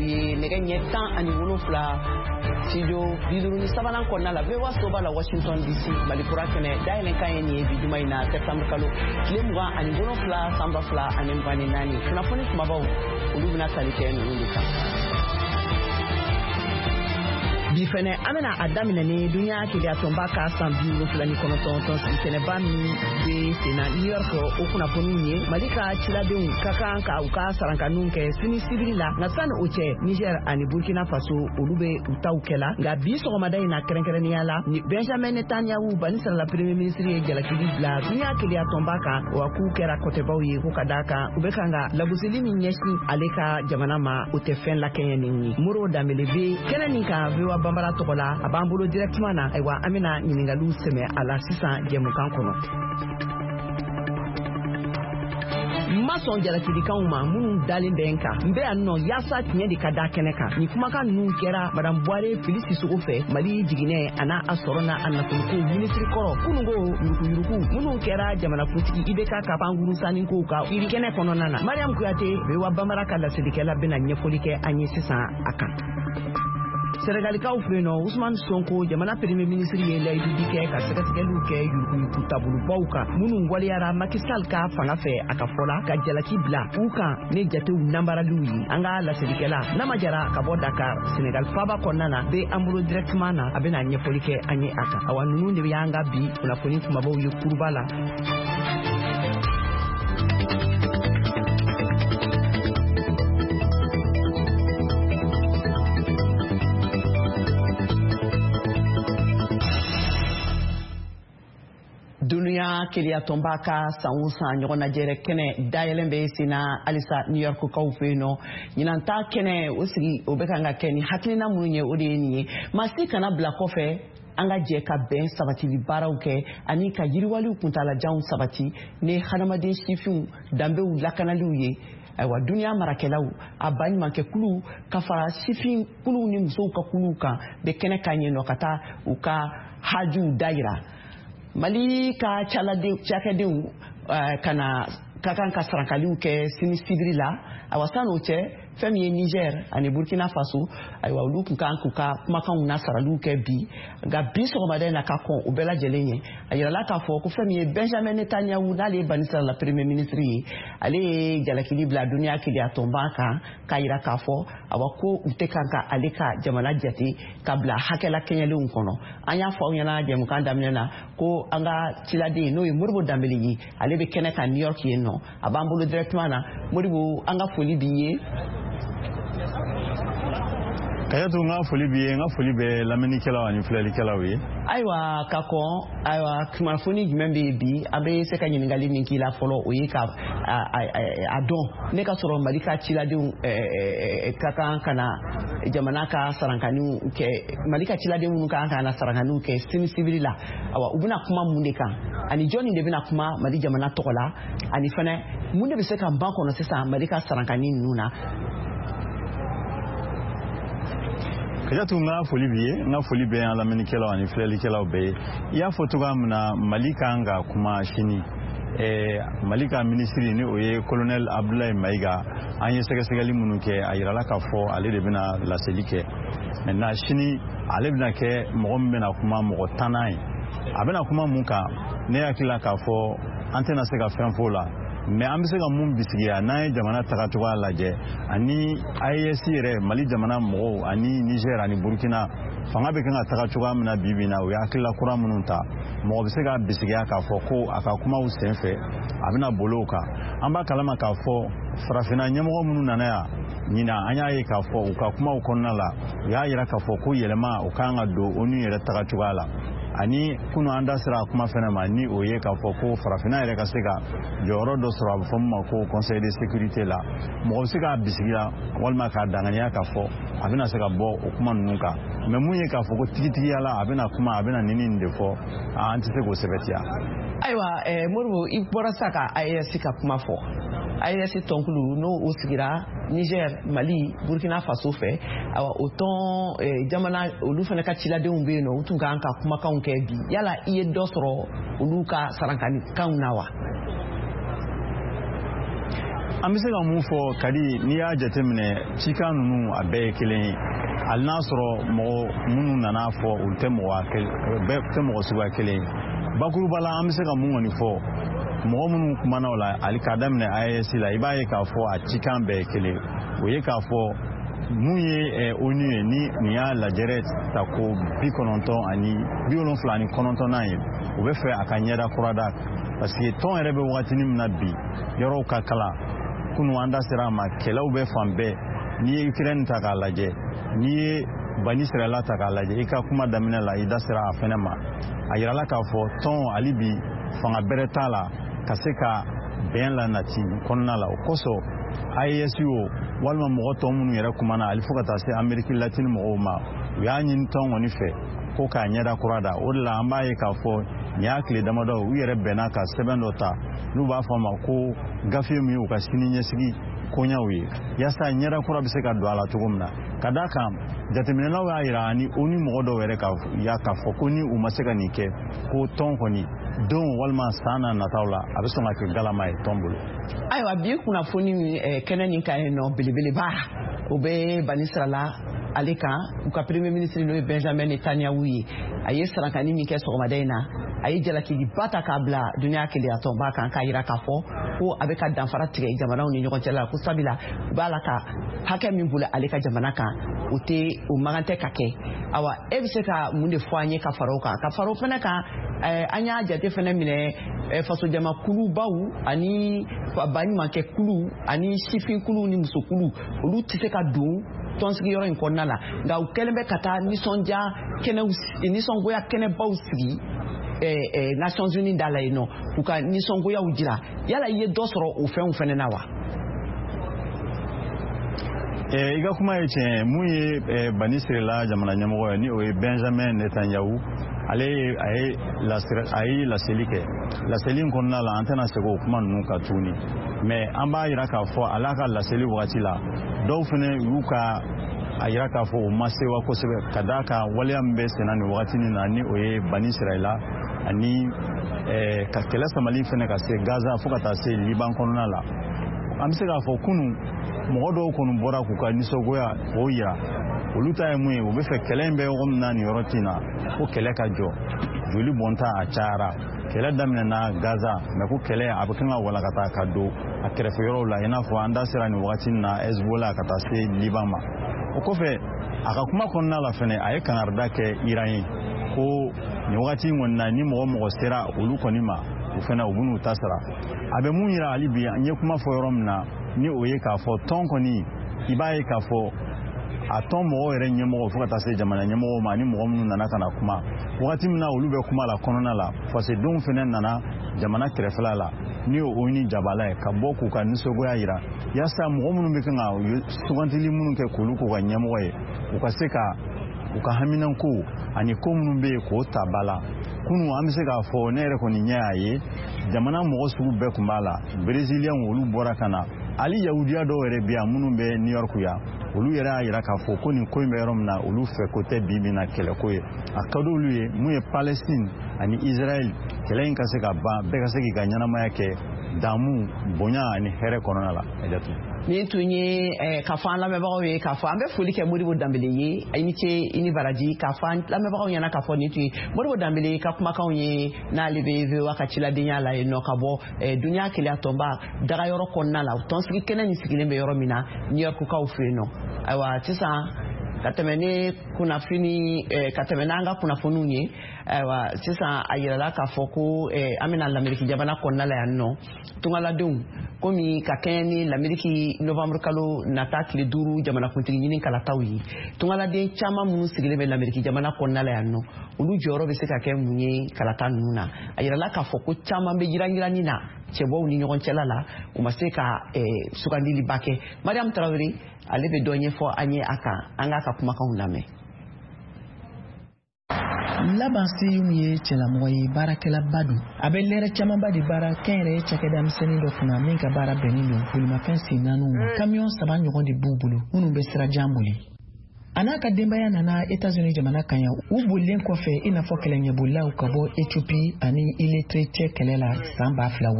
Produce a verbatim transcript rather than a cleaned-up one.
ye nege ɲɛ tan ani wolonfila studio biduruni sabanan kɔnɔna la bewa soba la Washington D C Mali kura kɛnɛ dayɛlɛn kan ye nin ye bi juma in na septembre kalo tile mugan ani wolonfila san ba fila ani mugan ni naani kunnafoni kumabaw olu bɛna tali kɛ ninnu de kan. Bi fɛnɛ an bɛna a daminɛ ni dunya keleya tɔnba ka san bi wolonfila ni kɔnɔntɔn tɔnsigi kɛnɛba min bɛ senna New York o kunnafoniw ye Mali ka ciladenw ka kan ka u ka sarankaniw kɛ sini sibiri la nka sani o cɛ Niger ani Burkina Faso olu bɛ u taw kɛla nka bi sɔgɔmada in na kɛrɛnkɛrɛnnenya la Benjamin Netanyahu bani sarala premier ministre ye jalakili bila dunya keleya tɔnba kan wa k'u kɛra kɔtɛbaw ye ko ka d'a kan u bɛ kan ka lagosili min ɲɛsin ale ka jamana ma o tɛ fɛn lakɛɲɛ nin ye Moro Danbele bɛ kɛnɛ nin kan V O A Bambara tɔgɔ la a b'an bolo directement na ayiwa an bɛna ɲininkaliw sɛmɛ a la sisan jɛmukan kɔnɔ. Ma sɔn jalakilikanw ma minnu dalen bɛ n kan n bɛ yan nɔ yaasa tiɲɛ de ka da kɛnɛ kan ni kumakan ninnu kɛra madame Boire Fili Sissogo fɛ Mali jiginɛ a n'a a sɔrɔ n'a a nafoloko ministre kɔrɔ kununko yurukuyuruku minnu kɛra jamanakuntigi I B K ka pankuru saninkow ka iri kɛnɛ kɔnɔna na Mariam Kuyate V O A Bambara ka laselilikɛla bɛna ɲɛfɔli kɛ an ye sisan a kan. Senegalikaw fɛ yen nɔ Ousmane Sonko jamana premier ministre ye layidudi kɛ ka sɛgɛsɛgɛliw kɛ yuruguyurugu tabolobaw kan minnu waliyara Macky Sall ka fanga fɛ a ka fɔ la ka jalaki bila u kan ne jatew nambaraliw ye an ka laselilikɛla Nama Jara ka bɔ Dakar Senegal faaba kɔnɔna na bɛ an bolo directement na a bɛna ɲɛfɔli kɛ an ye a kan awa ninnu de y'an ka bi kunnafoni kumabaw ye kuruba la. Dunuya keleya tɔnba ka san o san ɲɔgɔn najɛrɛ kɛnɛ dayɛlɛn bɛ senna halisa New York kaw fɛ yen nɔ ɲinan ta kɛnɛ o sigi o bɛ kan ka kɛ ni hakilina minnu ye o de ye nin ye maa si kana bila kɔfɛ an ka jɛ ka bɛn sabatili baaraw kɛ ani ka yiriwaliw kuntalajanw sabati ni hadamaden sifinw danbew lakanaliw ye ayiwa dunuya marakɛlaw a baɲumankɛ kulu ka fara sifin kuluw ni musow ka kuluw kan bɛ kɛnɛ kan yen nɔ ka taa u ka hajuw dayira Mali ka cakɛdenw kana ka kan ka sarankaliw kɛ sini sibiri la awa san'o cɛ fɛn min ye Niger ani Burkina Faso ayiwa olu kun kan k'u ka kumakanw na saraliw kɛ bi nka bi sɔgɔmada in na ka kɔn u bɛɛ lajɛlen ye a yirala k'a fɔ ko fɛn min ye Benjamin Netanyahu n'ale ye bani sarala premier ministre ye ale ye jalakili bila dunuya keleya tɔnba kan k'a yira k'a fɔ awa ko u tɛ kan ka ale ka jamana jate ka bila hakɛla kɛɲɛlenw kɔnɔ an y'a fɔ aw ɲɛna jɛmukan daminɛ na ko an ka ciladen n'o ye Moribo Danbele ye ale bɛ kɛnɛ kan New York yen nɔ a b'an bolo directement na Moribo an ka foli b'i ye. Kayatu nga foli bi nga foli be lamɛnnikɛlaw ani filɛlikɛlaw ye ayiwa ka kɔn ayiwa kunnafoni jumɛn bɛ bi a bɛ se ka ɲininkali min k'i la fɔlɔ o ye ka a dɔn ne ka sɔrɔ Mali ka ciladenw ka kan ka na jamana ka sarankaniw kɛ Mali ka ciladenw minnu ka kan ka na sarankaniw kɛ sini sibiri la awa u bɛna kuma mun de kan ani jɔnni de bɛna kuma Mali jamana tɔgɔ la ani fɛnɛ mun de bɛ se ka ban kɔnɔ sisan Mali ka sarankani ninnu na. Kayatu nga foli bi ye nga foli bɛ an lamɛnnikɛlaw ani filɛlikɛlaw bɛɛ ye I y'a fɔ cogoya min na Mali kan ka kuma sini ɛɛ Mali ka ministre ni o ye colonel Abdoulaye Mayiga an ye sɛgɛsɛgɛli minnu kɛ a yirala k'a fɔ ale de bɛna laseli kɛ maintenant sini ale bɛna kɛ mɔgɔ min bɛna kuma mɔgɔ tannan ye a bɛna kuma mun kan ne hakili la k'a fɔ an tɛna se ka fɛn f'o la mais an bɛ se ka mun bisigiya n'an ye jamana tagacogoya lajɛ ani A E S yɛrɛ Mali jamana mɔgɔw ani Niger ani Burkina fanga bɛ kan ka taga cogoya min na bi bi in na o ye hakilila kura minnu ta mɔgɔ bɛ se ka bisigiya k'a fɔ ko a ka kumaw senfɛ a bɛna bolo o kan an b'a kalama k'a fɔ farafinna ɲɛmɔgɔ minnu nana yan ɲina an y'a ye k'a fɔ u ka kumaw kɔnɔna la u y'a yira k'a fɔ ko yɛlɛma o kan ka don O N U yɛrɛ tagacogoya la ani kunu an da sera a kuma fɛnɛ ma ni o ye k'a fɔ ko farafinna yɛrɛ ka se ka jɔyɔrɔ dɔ sɔrɔ a bɛ fɔ min ma ko conseil de sécurité la mɔgɔ bɛ se k'a bisigiya walima k'a danganiya k'a fɔ a bɛna se ka bɔ o kuma ninnu kan mais mun ye k'a fɔ ko tigitigiya la a bɛna kuma a bɛna nin nin de fɔ an tɛ se k'o sɛbɛtiya. Ayiwa Moribo i bɔra sa ka A E S ka kuma fɔ A E S tɔnkulu n'o o sigira Niger Mali Burkina Faso fɛ awa o tɔn jamana olu fana ka ciladenw bɛ yen nɔ u tun kan ka kumakanw kɛ bi yala I ye dɔ sɔrɔ olu ka sarankanikanw na wa. an bɛ se ka mun fɔ kadi n'i y'a jateminɛ cikan ninnu a bɛɛ ye kelen ye hali n'a sɔrɔ mɔgɔ minnu nana fɔ olu tɛ mɔgɔ bɛɛ tɛ mɔgɔ suguya kelen ye bakuruba la an bɛ se ka mun kɔni fɔ mɔgɔ minnu kumana o la hali k'a daminɛ A E S la i b'a ye k'a fɔ a cikan bɛɛ ye kelen o ye k'a fɔ mun ye ONU ye ni nin y'a lajɛrɛ ta ko bi kɔnɔntɔn ani bi wolonfila ani kɔnɔntɔnnan ye u bɛ fɛ a ka ɲɛda kura da parce que tɔn yɛrɛ bɛ wagatinin min na bi yɔrɔw ka kala kunu an da sera a ma kɛlɛw bɛ fan bɛɛ n'i ye Ukraine ta k'a lajɛ n'i ye Bani Israɛla ta k'a lajɛ i ka kuma daminɛ la i da sera a fɛnɛ ma a yirala k'a fɔ tɔn hali bi fanga bɛrɛ t'a la ka se ka bɛn la nati kɔnɔna la o kosɔn A E S o walima mɔgɔ tɔw minnu yɛrɛ kumana hali fo ka taa se Amérique latine mɔgɔw ma u y'a ɲini tɔn kɔni fɛ ko k'a ɲɛda kura da o de la an b'a ye k'a fɔ nin y'a tile damadɔ u yɛrɛ bɛnna ka sɛbɛn dɔ ta n'u b'a fɔ a ma ko gafe min ye u ka sini ɲɛsigi koɲaw ye yaasa ɲɛda kura bɛ se ka don a la cogo min na ka d'a kan jateminɛlaw y'a yira ani o ni mɔgɔ dɔw yɛrɛ y'a k'a fɔ ko ni u ma se ka nin kɛ ko tɔn kɔni don walima san na nataw la a bɛ sɔn ka kɛ galama ye tɔn bolo. Ayiwa bi kunnafoni kɛnɛ nin ka yen nɔ belebeleba o bɛ Bani Israɛla ale kan u ka premier ministre n'o ye Benjamin Netanyahu ye a ye sarakani min kɛ sɔgɔmada in na a ye jalakiliba ta k'a bila duniya kelenya tɔnba kan k'a jira k'a fɔ ko a bɛ ka danfara tigɛ jamanaw ni ɲɔgɔn cɛ la ko sabula u b'a la ka hakɛ min bolo ale ka jamana kan o tɛ o mankan tɛ ka kɛ awa e bɛ se ka mun de fɔ an ye ka fara o kan ka fara o fana kan an y'a jate fana minɛ fasojama kulubaw ani baɲumankɛ kulu ani sifin kulu ni muso kulu olu tɛ se ka don tɔnsigiyɔrɔ in kɔnɔna la nka u kɛlen bɛ ka taa nisɔndiya kɛnɛw nisɔngoya kɛnɛbaw sigi Nations Unies da la yen nɔ k'u ka nisɔngoyaw jira yala i ye dɔ sɔrɔ o fɛnw fana na wa? I ka kuma ye tiɲɛ mun ye Bani Israɛla jamana ɲɛmɔgɔ ye ni o ye Benjamin Netanyahu ale a ye laseli kɛ laseli in kɔnɔna la an tɛna segin o kuma ninnu kan tuguni mais an b'a jira k'a fɔ ale ka laseli wagati la dɔw fana y'u ka a jira k'a fɔ o ma sewa kosɛbɛ ka d'a kan waleya min bɛ senna nin wagatinin na ni o ye Bani Israɛla ani ka kɛlɛ samali fana ka se Gaza fo ka taa se Liban kɔnɔna la an bɛ se k'a fɔ kunun mɔgɔ dɔw kɔni bɔra k'u ka nisɔngoya k'o jira olu ta ye mun ye u bɛ fɛ kɛlɛ in bɛ yɔrɔ min na nin yɔrɔ tin na ko kɛlɛ ka jɔ joli bɔnta a cayara kɛlɛ daminɛna Gaza mɛ ko kɛlɛ a bɛ kan ka walakata ka don a kɛrɛfɛ yɔrɔw la i n'a fɔ an da sera nin wagati na Hezbollah ka taa se Liban ma o kɔfɛ a ka kuma kɔnɔna la fɛnɛ a ye kangarida kɛ Iran ye ko nin wagati in kɔni na ni mɔgɔ mɔgɔ sera olu kɔni ma u fɛnɛ u b'u ta sara a bɛ mun yira hali bi an ye kuma fɔ yɔrɔ min na ni o ye k'a fɔ tɔn kɔni i b'a ye k'a fɔ a tɔn mɔgɔw yɛrɛ ɲɛmɔgɔ fo ka taa se jamana ɲɛmɔgɔw ma ni mɔgɔ minnu nana ka na kuma wagati min na olu bɛ kuma la kɔnɔna la fasodenw fɛnɛ nana jamana kɛrɛfɛla la ni o ni jabala ye ka bɔ k'u ka nisɔngoya jira yaasa mɔgɔ minnu bɛ kan ka sugantili minnu kɛ k'olu k'u ka ɲɛmɔgɔ ye u ka se ka u ka haminanko ani ko minnu bɛ yen k'o ta ba la kunu an bɛ se k'a fɔ ne yɛrɛ kɔni ɲɛ y'a ye jamana mɔgɔ sugu bɛɛ tun b'a la Brésilien olu bɔra ka na hali yahudiya dɔw yɛrɛ bɛ yan minnu bɛ New York yan olu yɛrɛ y'a jira k'a fɔ ko nin ko in bɛ yɔrɔ min na olu fɛ ko tɛ bi bi na kɛlɛko ye a ka d'olu ye mun ye Palestine ani Israel kɛlɛ in ka se ka ban bɛɛ ka se k'i ka ɲɛnamaya kɛ damu bonya ani hɛrɛ kɔnɔna la nin tun ye k'a fɔ an lamɛnbagaw ye k'a fɔ an bɛ foli kɛ Modibo Danbele ye i ni ce i ni baraji k'a fɔ an lamɛnbagaw ɲɛna k'a fɔ nin tun ye Modibo Danbele ka kumakanw ye n'ale bɛ V O A ka ciladenya la yen nɔ ka bɔ duniya kelenya tɔnba dagayɔrɔ kɔnɔna la tɔnsigi kɛnɛ nin sigilen bɛ yɔrɔ min na New York kaw fɛ yen nɔ ayiwa sisan ka tɛmɛ ne kunnafoni ka tɛmɛ n'an ka kunnafoniw ye ayiwa sisan a yirala k'a fɔ ko an bɛna Lamɛriki jamana kɔnɔna la yan nɔ tungaladenw komi ka kɛɲɛ ni Lamɛriki novembre kalo nata tile duuru jamanakuntigi ɲini kalataw ye tungaladen caman minnu sigilen bɛ Lamɛriki jamana kɔnɔna la yan nɔ olu jɔyɔrɔ bɛ se ka kɛ mun ye kalata ninnu na a yirala k'a fɔ ko caman bɛ yiranyiranni na cɛbɔw ni ɲɔgɔn cɛla la u ma se ka sugandiliba kɛ Mariam Tarawele ale bɛ dɔ ɲɛfɔ an ye a kan an k'a ka kumakanw lamɛn. Laban Seyum ye cɛlamɔgɔ ye baarakɛlaba don a bɛ lɛrɛ camanba de baara kɛnyɛrɛye cakɛda misɛnnin dɔ kunna min ka baara bɛnnen don bolimafɛn sen naaniw ma kamiyon saba ɲɔgɔn de b'u bolo minnu bɛ sirajan boli a n'a ka denbaya nana États-Unis jamana kan yan u bolilen kɔfɛ i n'a fɔ kɛlɛɲɛbolilaw ka bɔ Éthiopie ani Érythrée cɛ kɛlɛ la san ba fila